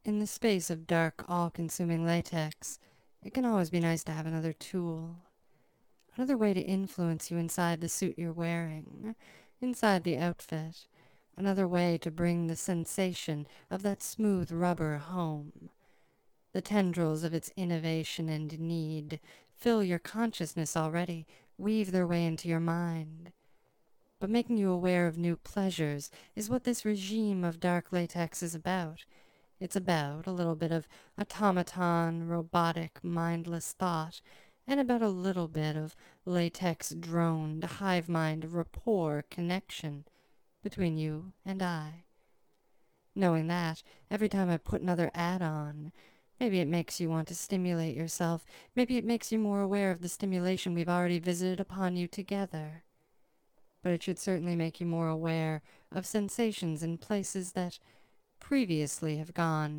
In the space of dark, all-consuming latex, it can always be nice to have another tool, another way to influence you inside the suit you're wearing, inside the outfit, another way to bring the sensation of that smooth rubber home. The tendrils of its innovation and need fill your consciousness already, weave their way into your mind. But making you aware of new pleasures is what this regime of dark latex is about. It's about a little bit of automaton, robotic, mindless thought, and about a little bit of latex droned, hive mind rapport connection between you and I. Knowing that, every time I put another ad on, maybe it makes you want to stimulate yourself, maybe it makes you more aware of the stimulation we've already visited upon you together. But it should certainly make you more aware of sensations in places that previously have gone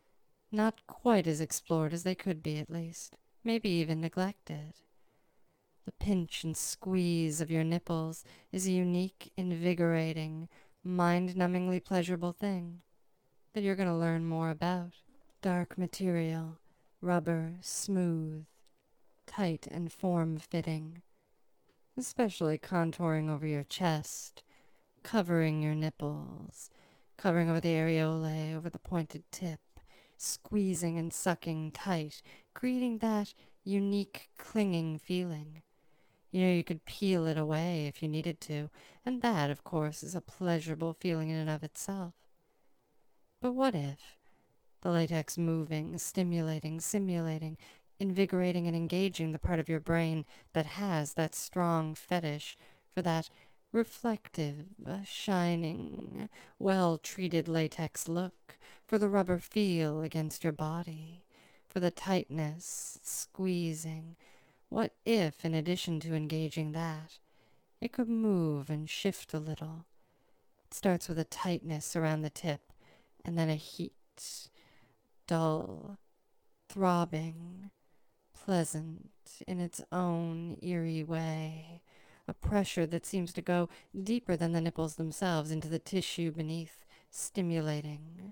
not quite as explored as they could be, at least, maybe even neglected. The pinch and squeeze of your nipples is a unique, invigorating, mind-numbingly pleasurable thing that you're going to learn more about. Dark material, rubber, smooth, tight and form-fitting, especially contouring over your chest, covering your nipples, covering over the areolae, over the pointed tip, squeezing and sucking tight, creating that unique clinging feeling. You know, you could peel it away if you needed to, and that, of course, is a pleasurable feeling in and of itself. But what if the latex moving, stimulating, simulating, invigorating and engaging the part of your brain that has that strong fetish for that reflective, shining, well-treated latex look, for the rubber feel against your body, for the tightness, squeezing? What if, in addition to engaging that, it could move and shift a little? It starts with a tightness around the tip, and then a heat, dull, throbbing, pleasant in its own eerie way, a pressure that seems to go deeper than the nipples themselves into the tissue beneath, stimulating,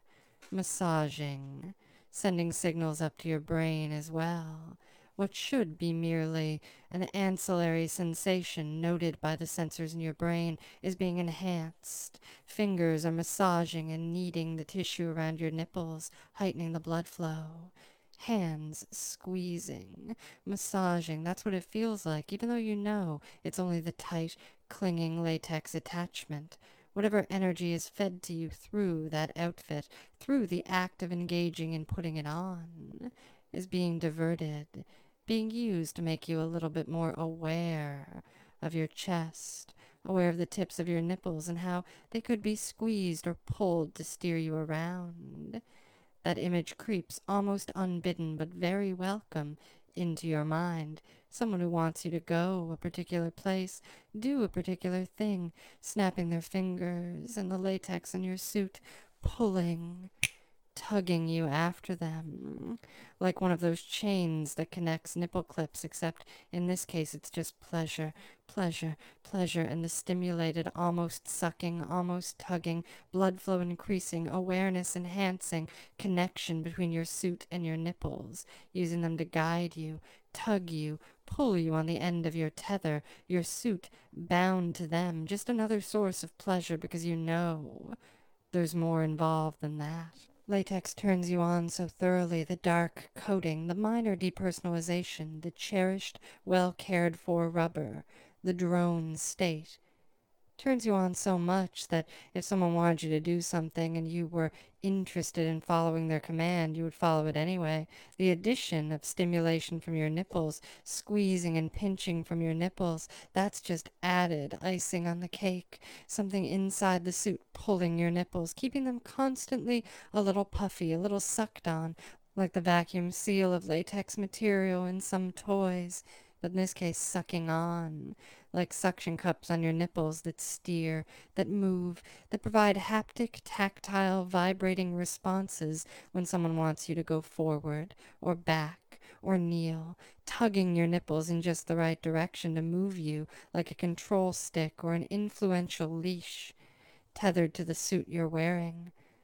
massaging, sending signals up to your brain as well. What should be merely an ancillary sensation noted by the sensors in your brain is being enhanced. Fingers are massaging and kneading the tissue around your nipples, heightening the blood flow. Hands squeezing, massaging. That's what it feels like, even though you know it's only the tight, clinging latex attachment. Whatever energy is fed to you through that outfit, through the act of engaging and putting it on, is being diverted, being used to make you a little bit more aware of your chest, aware of the tips of your nipples and how they could be squeezed or pulled to steer you around. That image creeps almost unbidden but very welcome into your mind. Someone who wants you to go a particular place, do a particular thing, snapping their fingers and the latex in your suit, pulling, tugging you after them, like one of those chains that connects nipple clips, except in this case it's just pleasure, pleasure, pleasure, and the stimulated, almost sucking, almost tugging, blood flow increasing, awareness enhancing connection between your suit and your nipples, using them to guide you, tug you, pull you on the end of your tether, your suit bound to them, just another source of pleasure because you know there's more involved than that. Latex turns you on so thoroughly, the dark coating, the minor depersonalization, the cherished, well cared for rubber, the drone state, turns you on so much that if someone wanted you to do something and you were interested in following their command, you would follow it anyway. The addition of stimulation from your nipples, squeezing and pinching from your nipples, that's just added icing on the cake. Something inside the suit pulling your nipples, keeping them constantly a little puffy, a little sucked on, like the vacuum seal of latex material in some toys, but in this case sucking on, like suction cups on your nipples that steer, that move, that provide haptic, tactile, vibrating responses when someone wants you to go forward or back or kneel, tugging your nipples in just the right direction to move you like a control stick or an influential leash tethered to the suit you're wearing.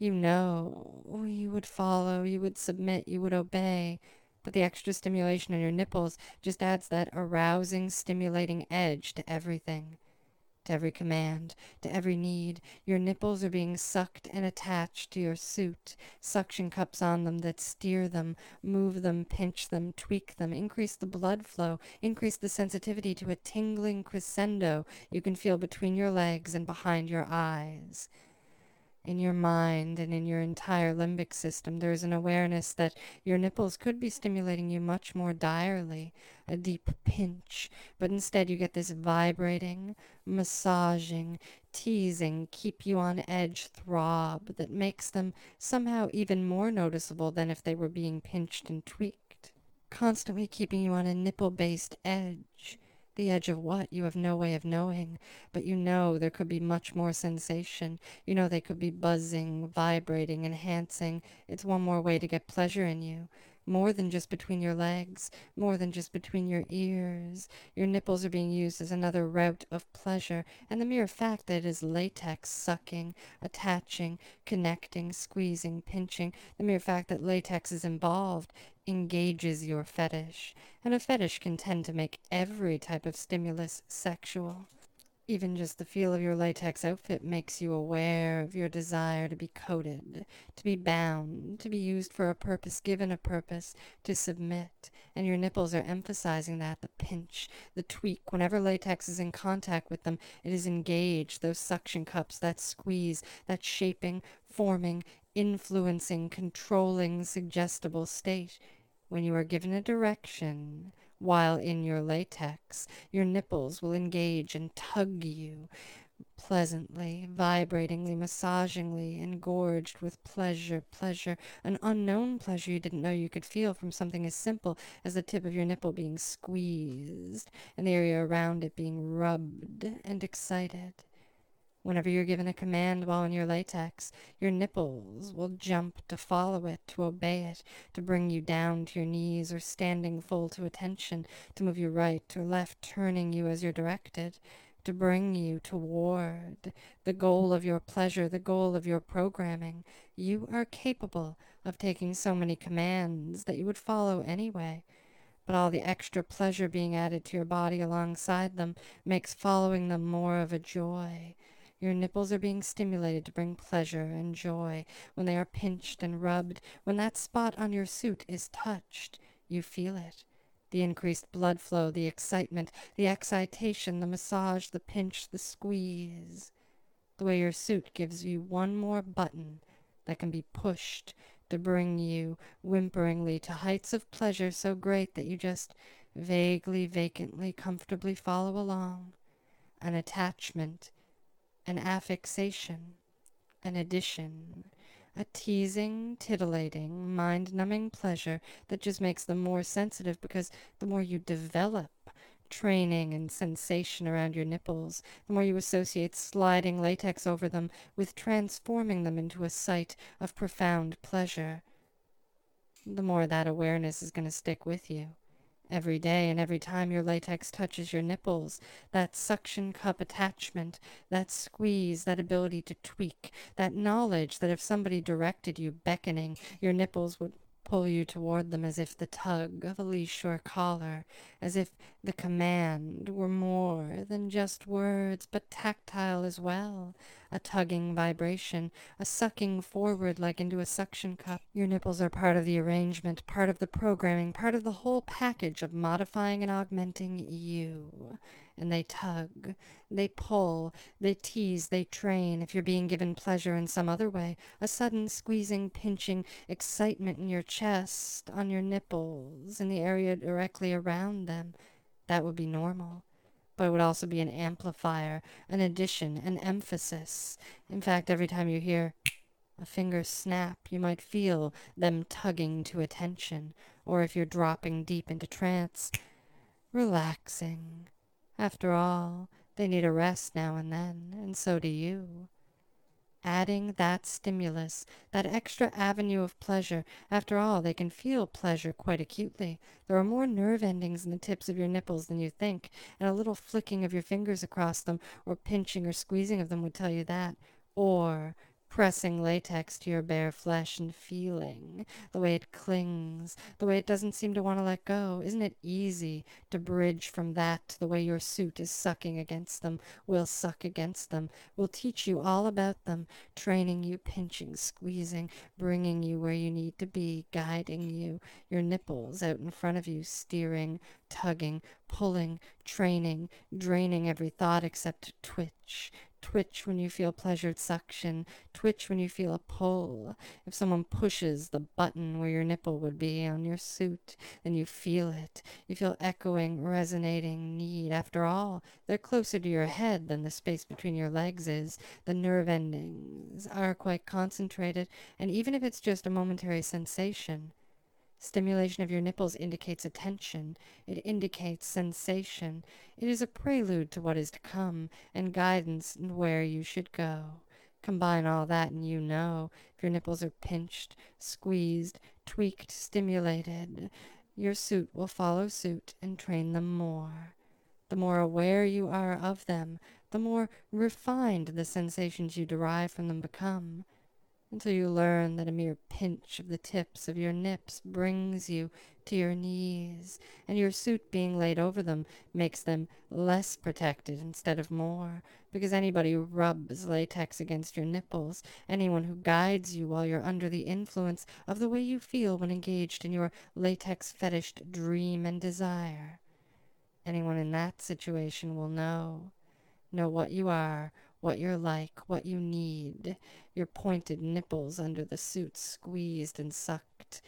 You would follow, you would submit, you would obey. But the extra stimulation on your nipples just adds that arousing, stimulating edge to everything. To every command, to every need, your nipples are being sucked and attached to your suit, suction cups on them that steer them, move them, pinch them, tweak them, increase the blood flow, increase the sensitivity to a tingling crescendo you can feel between your legs and behind your eyes. In your mind and in your entire limbic system, there is an awareness that your nipples could be stimulating you much more direly, a deep pinch, but instead you get this vibrating, massaging, teasing, keep you on edge throb that makes them somehow even more noticeable than if they were being pinched and tweaked, constantly keeping you on a nipple-based edge. The edge of what? You have no way of knowing, but you know there could be much more sensation. You know they could be buzzing, vibrating, enhancing. It's one more way to get pleasure in you. More than just between your legs, more than just between your ears. Your nipples are being used as another route of pleasure, and the mere fact that it is latex sucking, attaching, connecting, squeezing, pinching, the mere fact that latex is involved engages your fetish, and a fetish can tend to make every type of stimulus sexual. Even just the feel of your latex outfit makes you aware of your desire to be coated, to be bound, to be used for a purpose, given a purpose, to submit. And your nipples are emphasizing that, the pinch, the tweak. Whenever latex is in contact with them, it is engaged, those suction cups, that squeeze, that shaping, forming, influencing, controlling, suggestible state. When you are given a direction, while in your latex, your nipples will engage and tug you pleasantly, vibratingly, massagingly, engorged with pleasure, an unknown pleasure you didn't know you could feel from something as simple as the tip of your nipple being squeezed and the area around it being rubbed and excited. Whenever you're given a command while in your latex, your nipples will jump to follow it, to obey it, to bring you down to your knees or standing full to attention, to move you right or left, turning you as you're directed, to bring you toward the goal of your pleasure, the goal of your programming. You are capable of taking so many commands that you would follow anyway. But all the extra pleasure being added to your body alongside them makes following them more of a joy. Your nipples are being stimulated to bring pleasure and joy. When they are pinched and rubbed, when that spot on your suit is touched, you feel it. The increased blood flow, the excitement, the excitation, the massage, the pinch, the squeeze. The way your suit gives you one more button that can be pushed to bring you whimperingly to heights of pleasure so great that you just vaguely, vacantly, comfortably follow along. An attachment, an affixation, an addition, a teasing, titillating, mind-numbing pleasure that just makes them more sensitive because the more you develop training and sensation around your nipples, the more you associate sliding latex over them with transforming them into a site of profound pleasure, the more that awareness is going to stick with you. Every day and every time your latex touches your nipples, that suction cup attachment, that squeeze, that ability to tweak, that knowledge that if somebody directed you, beckoning, your nipples would pull you toward them as if the tug of a leash or collar, as if the command were more than just words, but tactile as well, a tugging vibration, a sucking forward like into a suction cup. Your nipples are part of the arrangement, part of the programming, part of the whole package of modifying and augmenting you. And they tug, they pull, they tease, they train. If you're being given pleasure in some other way, a sudden squeezing, pinching, excitement in your chest, on your nipples, in the area directly around them, that would be normal. But it would also be an amplifier, an addition, an emphasis. In fact, every time you hear a finger snap, you might feel them tugging to attention. Or if you're dropping deep into trance, relaxing. After all, they need a rest now and then, and so do you. Adding that stimulus, that extra avenue of pleasure. After all, they can feel pleasure quite acutely. There are more nerve endings in the tips of your nipples than you think, and a little flicking of your fingers across them, or pinching or squeezing of them would tell you that. Or pressing latex to your bare flesh and feeling the way it clings, the way it doesn't seem to want to let go. Isn't it easy to bridge from that to the way your suit is sucking against them, will suck against them, will teach you all about them, training you, pinching, squeezing, bringing you where you need to be, guiding you, your nipples out in front of you, steering, tugging, pulling, training, draining every thought except twitch. Twitch when you feel pleasured suction. Twitch when you feel a pull. If someone pushes the button where your nipple would be on your suit, then you feel it. You feel echoing, resonating need. After all, they're closer to your head than the space between your legs is. The nerve endings are quite concentrated, and even if it's just a momentary sensation, stimulation of your nipples indicates attention. It indicates sensation. It is a prelude to what is to come and guidance in where you should go. Combine all that and you know, if your nipples are pinched, squeezed, tweaked, stimulated, your suit will follow suit and train them more. The more aware you are of them, the more refined the sensations you derive from them become, until you learn that a mere pinch of the tips of your nips brings you to your knees, and your suit being laid over them makes them less protected instead of more, because anybody who rubs latex against your nipples, anyone who guides you while you're under the influence of the way you feel when engaged in your latex fetished dream and desire, anyone in that situation will know what you are, what you're like, what you need. Your pointed nipples under the suit squeezed and sucked,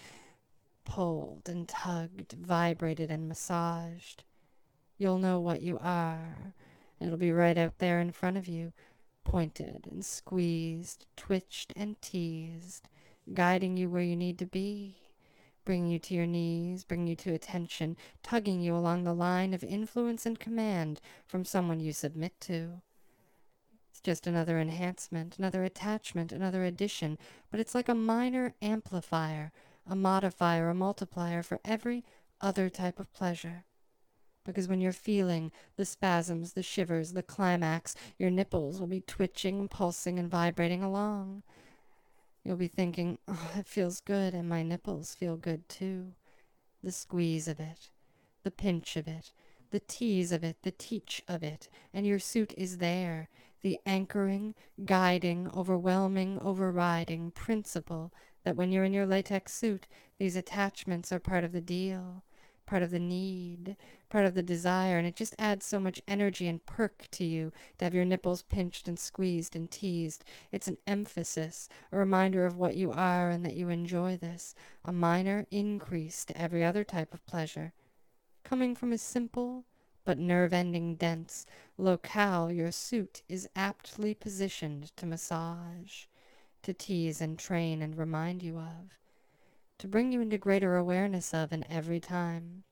pulled and tugged, vibrated and massaged. You'll know what you are. It'll be right out there in front of you, pointed and squeezed, twitched and teased, guiding you where you need to be, bringing you to your knees, bringing you to attention, tugging you along the line of influence and command from someone you submit to. It's just another enhancement, another attachment, another addition, but it's like a minor amplifier, a modifier, a multiplier for every other type of pleasure. Because when you're feeling the spasms, the shivers, the climax, your nipples will be twitching, pulsing, and vibrating along. You'll be thinking, oh, it feels good, and my nipples feel good too. The squeeze of it, the pinch of it, the tease of it, the teach of it, and your suit is there. The anchoring, guiding, overwhelming, overriding principle that when you're in your latex suit, these attachments are part of the deal, part of the need, part of the desire, and it just adds so much energy and perk to you to have your nipples pinched and squeezed and teased. It's an emphasis, a reminder of what you are and that you enjoy this, a minor increase to every other type of pleasure, coming from a simple but nerve-ending dense locale your suit is aptly positioned to massage, to tease and train and remind you of, to bring you into greater awareness of, and every time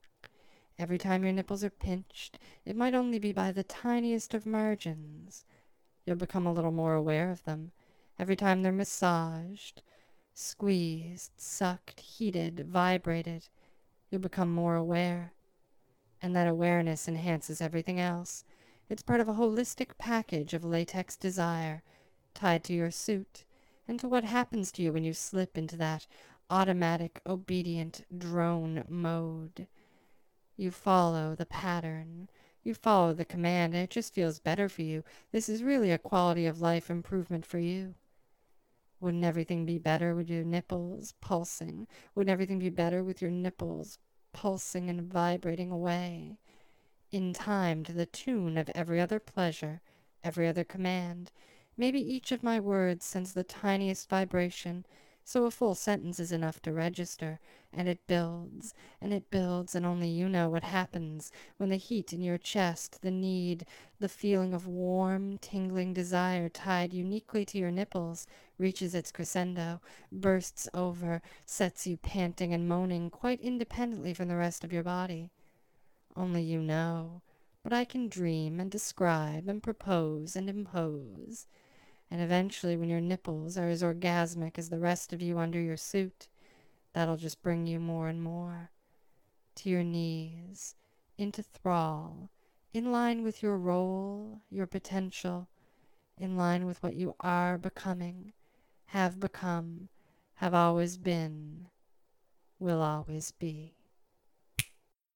your nipples are pinched, it might only be by the tiniest of margins. You'll become a little more aware of them. Every time they're massaged, squeezed, sucked, heated, vibrated, you'll become more aware. And that awareness enhances everything else. It's part of a holistic package of latex desire, tied to your suit, and to what happens to you when you slip into that automatic, obedient drone mode. You follow the pattern. You follow the command, and it just feels better for you. This is really a quality of life improvement for you. Wouldn't everything be better with your nipples pulsing? Wouldn't everything be better with your nipples pulsing and vibrating away, in time to the tune of every other pleasure, every other command? Maybe each of my words sends the tiniest vibration, so a full sentence is enough to register, and it builds, and only you know what happens when the heat in your chest, the need, the feeling of warm, tingling desire tied uniquely to your nipples reaches its crescendo, bursts over, sets you panting and moaning quite independently from the rest of your body. Only you know, but I can dream and describe and propose and impose. And eventually, when your nipples are as orgasmic as the rest of you under your suit, that'll just bring you more and more to your knees, into thrall, in line with your role, your potential, in line with what you are becoming, have become, have always been, will always be.